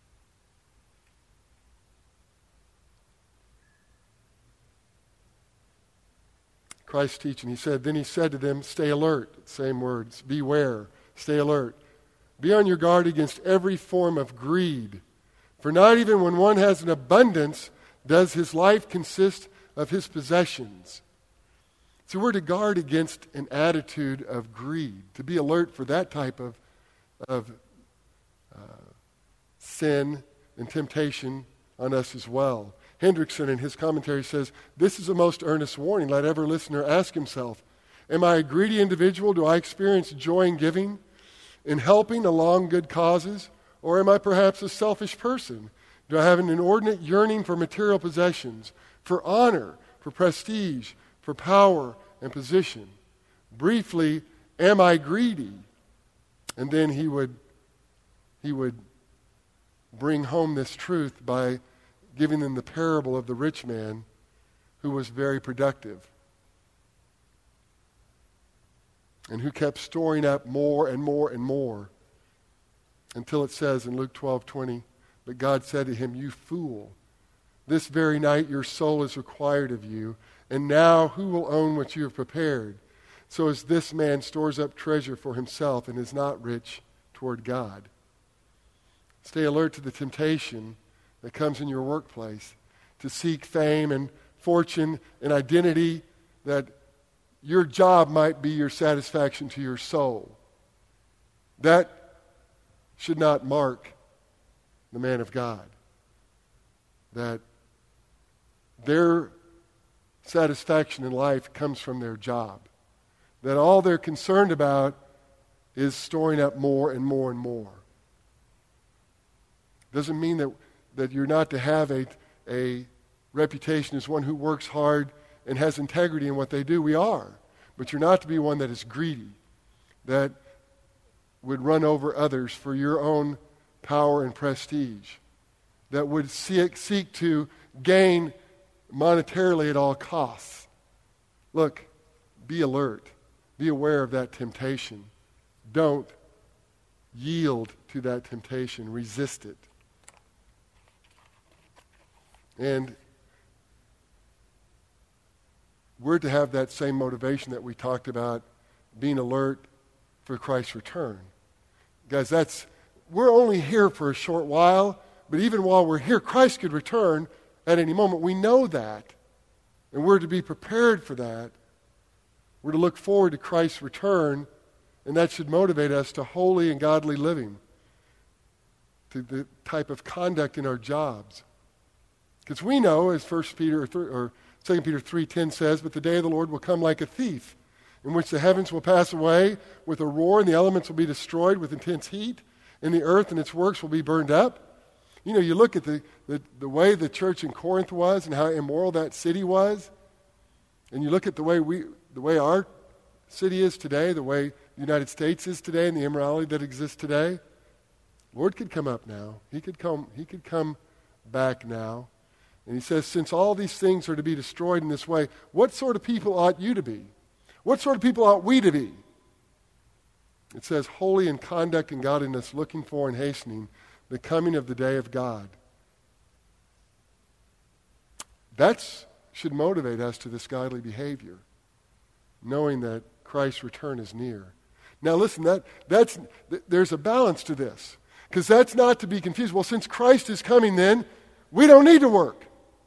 Christ teaching, then he said to them, stay alert. Same words, beware, stay alert. Be on your guard against every form of greed. For not even when one has an abundance does his life consist of his possessions. So we're to guard against an attitude of greed, to be alert for that type of sin and temptation on us as well. Hendrickson in his commentary says, this is a most earnest warning. Let every listener ask himself, Am I a greedy individual? Do I experience joy in giving, in helping along good causes? Or am I perhaps a selfish person? Do I have an inordinate yearning for material possessions, for honor, for prestige, for power and position? Briefly, am I greedy? And then he would bring home this truth by giving them the parable of the rich man who was very productive and who kept storing up more and more and more until it says in Luke 12:20, but God said to him, "You fool, this very night your soul is required of you, and now who will own what you have prepared? So as this man stores up treasure for himself and is not rich toward God." Stay alert to the temptation that comes in your workplace to seek fame and fortune and identity, that your job might be your satisfaction to your soul. That should not mark the man of God. That their satisfaction in life comes from their job. That all they're concerned about is storing up more and more and more. Doesn't mean that you're not to have a reputation as one who works hard and has integrity in what they do. We are. But you're not to be one that is greedy, that would run over others for your own power and prestige, that would seek to gain monetarily at all costs. Look, be alert. Be aware of that temptation. Don't yield to that temptation. Resist it. And we're to have that same motivation that we talked about, being alert for Christ's return. Guys, we're only here for a short while, but even while we're here, Christ could return at any moment. We know that, and we're to be prepared for that. We're to look forward to Christ's return, and that should motivate us to holy and godly living, to the type of conduct in our jobs. Because we know, as 1 Peter or 2 Peter 3:10 says, but the day of the Lord will come like a thief, in which the heavens will pass away with a roar, and the elements will be destroyed with intense heat, and the earth and its works will be burned up. You know, you look at the way the church in Corinth was and how immoral that city was, and you look at the way our city is today, the way the United States is today, and the immorality that exists today. Lord could come up now. He could come back now. And he says, since all these things are to be destroyed in this way, what sort of people ought you to be? What sort of people ought we to be? It says, holy in conduct and godliness, looking for and hastening the coming of the day of God. That should motivate us to this godly behavior, knowing that Christ's return is near. Now listen, there's a balance to this, because that's not to be confused. Well, since Christ is coming then, we don't need to work.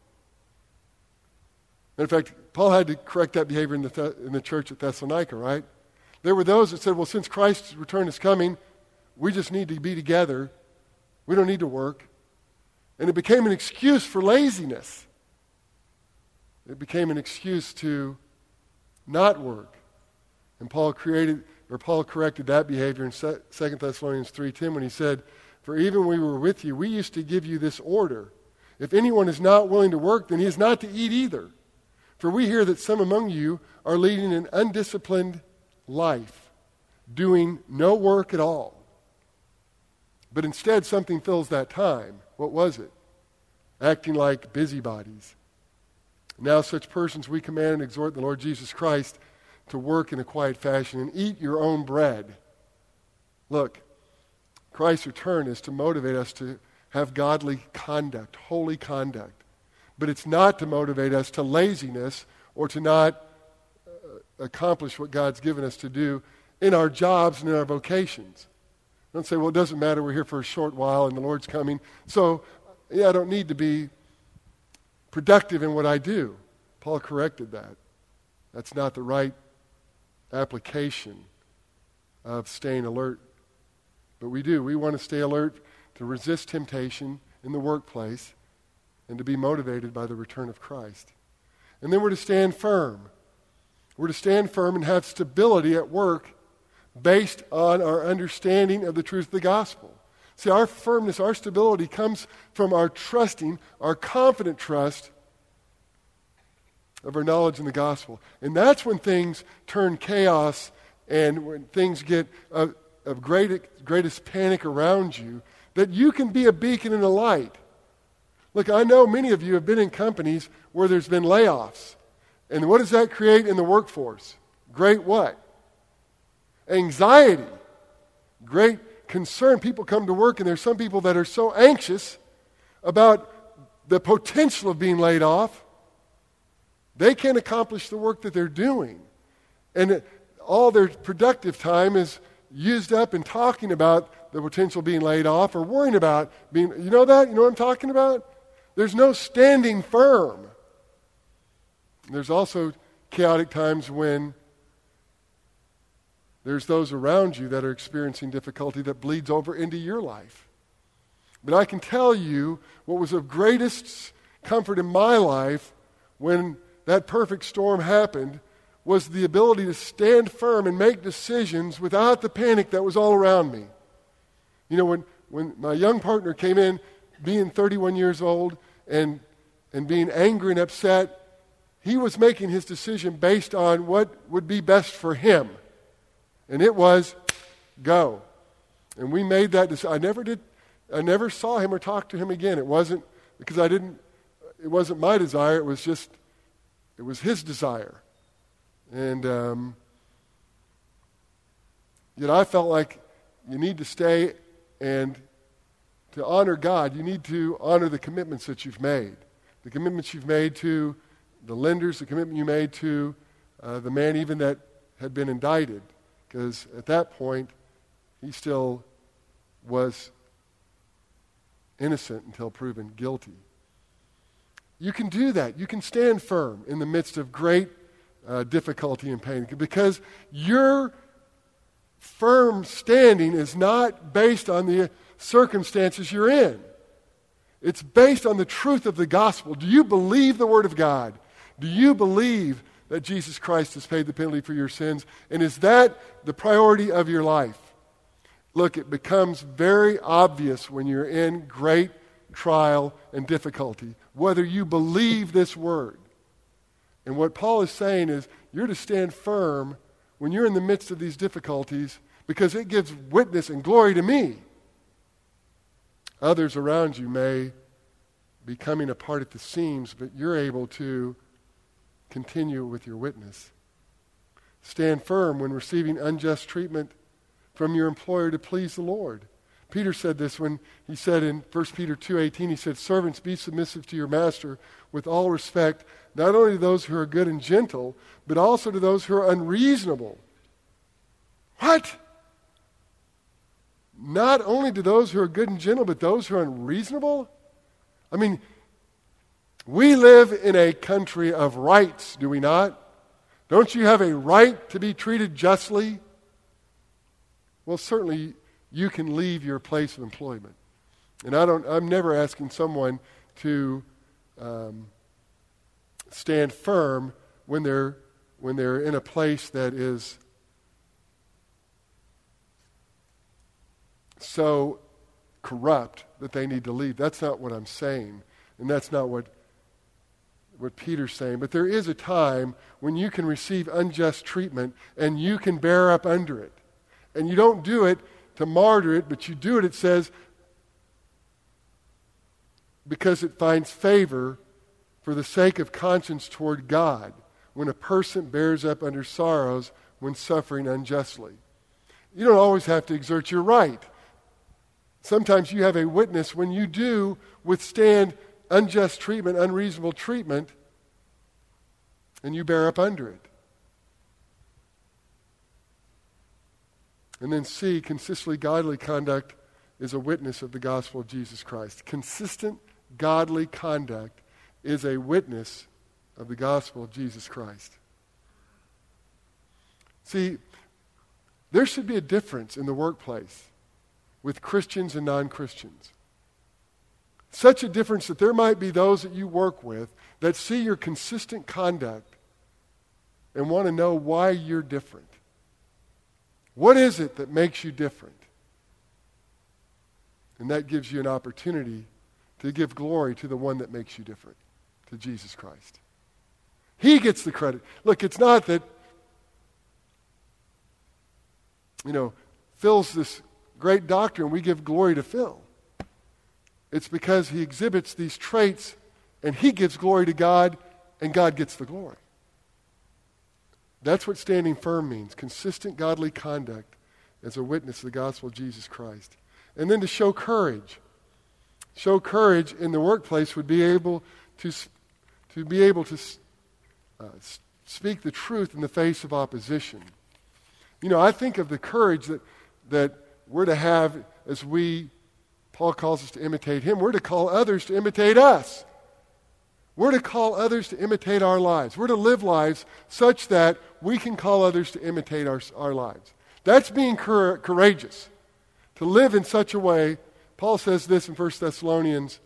In fact, Paul had to correct that behavior in the church at Thessalonica, right? There were those that said, well, since Christ's return is coming, we just need to be together. We don't need to work. And it became an excuse for laziness. It became an excuse to not work. And Paul corrected that behavior in 2 Thessalonians 3:10 when he said, for even when we were with you, we used to give you this order. If anyone is not willing to work, then he is not to eat either. For we hear that some among you are leading an undisciplined life, doing no work at all. But instead, something fills that time. What was it? Acting like busybodies. Now such persons we command and exhort the Lord Jesus Christ to work in a quiet fashion and eat your own bread. Look, Christ's return is to motivate us to have godly conduct, holy conduct. But it's not to motivate us to laziness or to not accomplish what God's given us to do in our jobs and in our vocations. Don't say, well, it doesn't matter, we're here for a short while and the Lord's coming. So, I don't need to be productive in what I do. Paul corrected that. That's not the right application of staying alert. But we do. We want to stay alert to resist temptation in the workplace and to be motivated by the return of Christ. And then we're to stand firm. We're to stand firm and have stability at work based on our understanding of the truth of the gospel. See, our firmness, our stability comes from our trusting, our confident trust of our knowledge in the gospel. And that's when things turn chaos and when things get of greatest panic around you, that you can be a beacon and a light. Look, I know many of you have been in companies where there's been layoffs. And what does that create in the workforce? Great what? Anxiety. Great concern. People come to work and there's some people that are so anxious about the potential of being laid off, they can't accomplish the work that they're doing. And all their productive time is used up in talking about the potential being laid off or worrying about being, you know that? You know what I'm talking about? There's no standing firm. There's also chaotic times when there's those around you that are experiencing difficulty that bleeds over into your life. But I can tell you what was of greatest comfort in my life when that perfect storm happened was the ability to stand firm and make decisions without the panic that was all around me. You know, when my young partner came in, being 31 years old and being angry and upset, he was making his decision based on what would be best for him. And it was, go. And we made that decision. I never saw him or talked to him again. It wasn't because it wasn't my desire, it was his desire. And yet I felt like you need to stay, and to honor God, you need to honor the commitments that you've made. The commitments you've made to the lenders, the commitment you made to the man even that had been indicted. Because at that point, he still was innocent until proven guilty. You can do that. You can stand firm in the midst of great difficulty and pain, because your firm standing is not based on the circumstances you're in. It's based on the truth of the gospel. Do you believe the Word of God? Do you believe that Jesus Christ has paid the penalty for your sins? And is that the priority of your life? Look, it becomes very obvious when you're in great trial and difficulty whether you believe this Word. And what Paul is saying is you're to stand firm when you're in the midst of these difficulties, because it gives witness and glory to me. Others around you may be coming apart at the seams, but you're able to continue with your witness. Stand firm when receiving unjust treatment from your employer to please the Lord. Peter said this when he said in 1 Peter 2:18, he said, "Servants, be submissive to your master with all respect, not only to those who are good and gentle, but also to those who are unreasonable." What? Not only to those who are good and gentle, but those who are unreasonable? I mean, we live in a country of rights, do we not? Don't you have a right to be treated justly? Well, certainly you can leave your place of employment. And I'm never asking someone to stand firm when they're in a place that is so corrupt that they need to leave. That's not what I'm saying. And that's not what Peter's saying. But there is a time when you can receive unjust treatment and you can bear up under it. And you don't do it to martyr it, but you do it, it says, because it finds favor for the sake of conscience toward God when a person bears up under sorrows when suffering unjustly. You don't always have to exert your right. Sometimes you have a witness when you do withstand unjust treatment, unreasonable treatment, and you bear up under it. And then C, consistently godly conduct is a witness of the gospel of Jesus Christ. Consistent godly conduct is a witness of the gospel of Jesus Christ. See, there should be a difference in the workplace with Christians and non-Christians. Such a difference that there might be those that you work with that see your consistent conduct and want to know why you're different. What is it that makes you different? And that gives you an opportunity to give glory to the one that makes you different, to Jesus Christ. He gets the credit. Look, it's not that, Phil's this great doctor and we give glory to Phil. It's because he exhibits these traits and he gives glory to God and God gets the glory. That's what standing firm means. Consistent godly conduct as a witness to the gospel of Jesus Christ. And then to show courage. Show courage in the workplace would be able to speak the truth in the face of opposition. I think of the courage that we're to have as Paul calls us to imitate him. We're to call others to imitate us. We're to call others to imitate our lives. We're to live lives such that we can call others to imitate our lives. That's being courageous. To live in such a way, Paul says this in 1 Thessalonians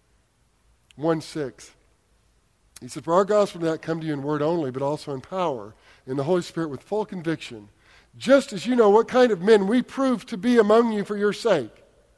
1:6. He said, "For our gospel did not come to you in word only, but also in power, in the Holy Spirit with full conviction, just as you know what kind of men we proved to be among you for your sake."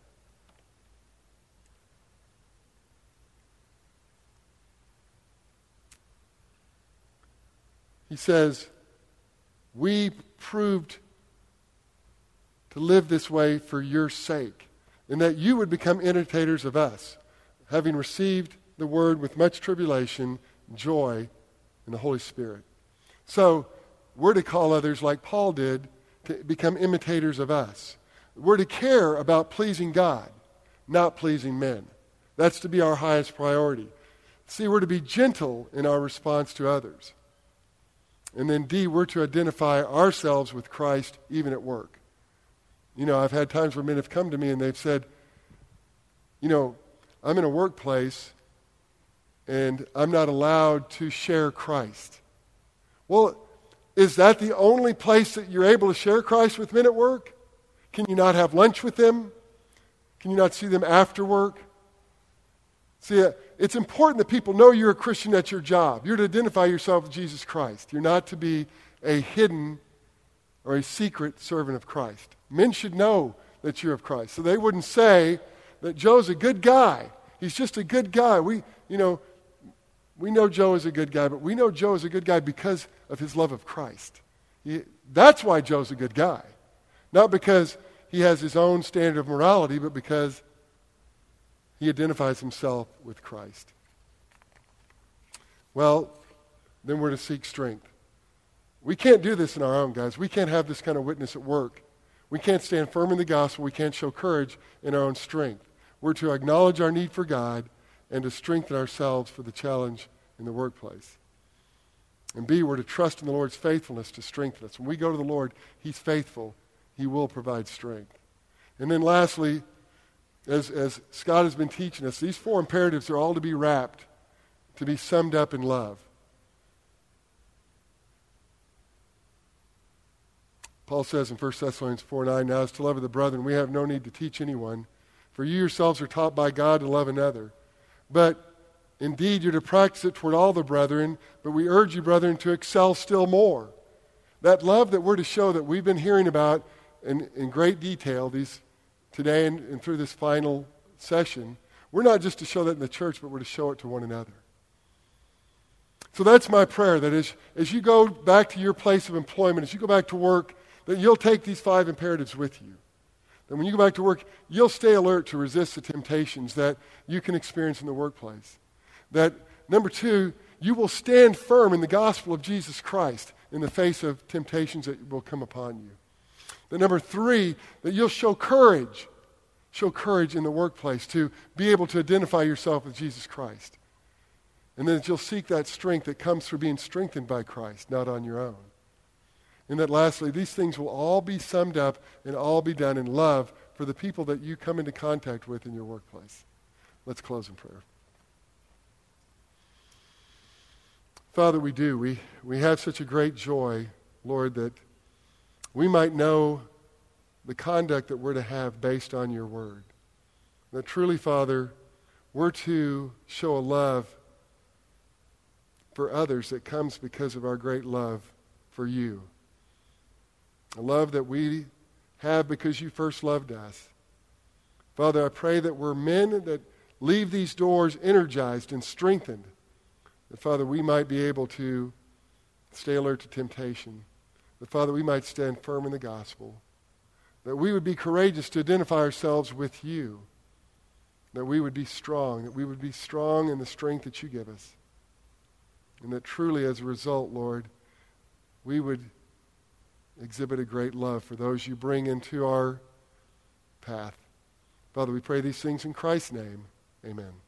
He says, we proved to live this way for your sake, and that you would become imitators of us, having received the word with much tribulation, joy, and the Holy Spirit. So, we're to call others like Paul did to become imitators of us. We're to care about pleasing God, not pleasing men. That's to be our highest priority. See, we're to be gentle in our response to others. And then D, we're to identify ourselves with Christ even at work. I've had times where men have come to me and they've said, I'm in a workplace and I'm not allowed to share Christ. Well, is that the only place that you're able to share Christ with men at work? Can you not have lunch with them? Can you not see them after work? See, it's important that people know you're a Christian at your job. You're to identify yourself with Jesus Christ. You're not to be a hidden or a secret servant of Christ. Men should know that you're of Christ. So they wouldn't say that Joe's a good guy. He's just a good guy. We know Joe is a good guy, but we know Joe is a good guy because of his love of Christ. That's why Joe's a good guy. Not because he has his own standard of morality, but because he identifies himself with Christ. Well, then we're to seek strength. We can't do this in our own, guys. We can't have this kind of witness at work. We can't stand firm in the gospel. We can't show courage in our own strength. We're to acknowledge our need for God and to strengthen ourselves for the challenge in the workplace. And B, we're to trust in the Lord's faithfulness to strengthen us. When we go to the Lord, He's faithful. He will provide strength. And then lastly, as Scott has been teaching us, these 4 imperatives are all to be wrapped, to be summed up in love. Paul says in 1 Thessalonians 4:9, "Now as to love of the brethren, we have no need to teach anyone, for you yourselves are taught by God to love another. But indeed you're to practice it toward all the brethren, but we urge you, brethren, to excel still more." That love that we're to show that we've been hearing about in great detail today and through this final session, we're not just to show that in the church, but we're to show it to one another. So that's my prayer, that as you go back to your place of employment, as you go back to work, that you'll take these 5 imperatives with you. That when you go back to work, you'll stay alert to resist the temptations that you can experience in the workplace. That, number 2, you will stand firm in the gospel of Jesus Christ in the face of temptations that will come upon you. That number 3, that you'll show courage in the workplace to be able to identify yourself with Jesus Christ. And then that you'll seek that strength that comes through being strengthened by Christ, not on your own. And that lastly, these things will all be summed up and all be done in love for the people that you come into contact with in your workplace. Let's close in prayer. Father, we do. We have such a great joy, Lord, that we might know the conduct that we're to have based on your word. That truly, Father, we're to show a love for others that comes because of our great love for you. A love that we have because you first loved us. Father, I pray that we're men that leave these doors energized and strengthened. That, Father, we might be able to stay alert to temptation. That, Father, we might stand firm in the gospel. That we would be courageous to identify ourselves with you. That we would be strong. That we would be strong in the strength that you give us. And that truly as a result, Lord, we would exhibit a great love for those you bring into our path. Father, we pray these things in Christ's name. Amen.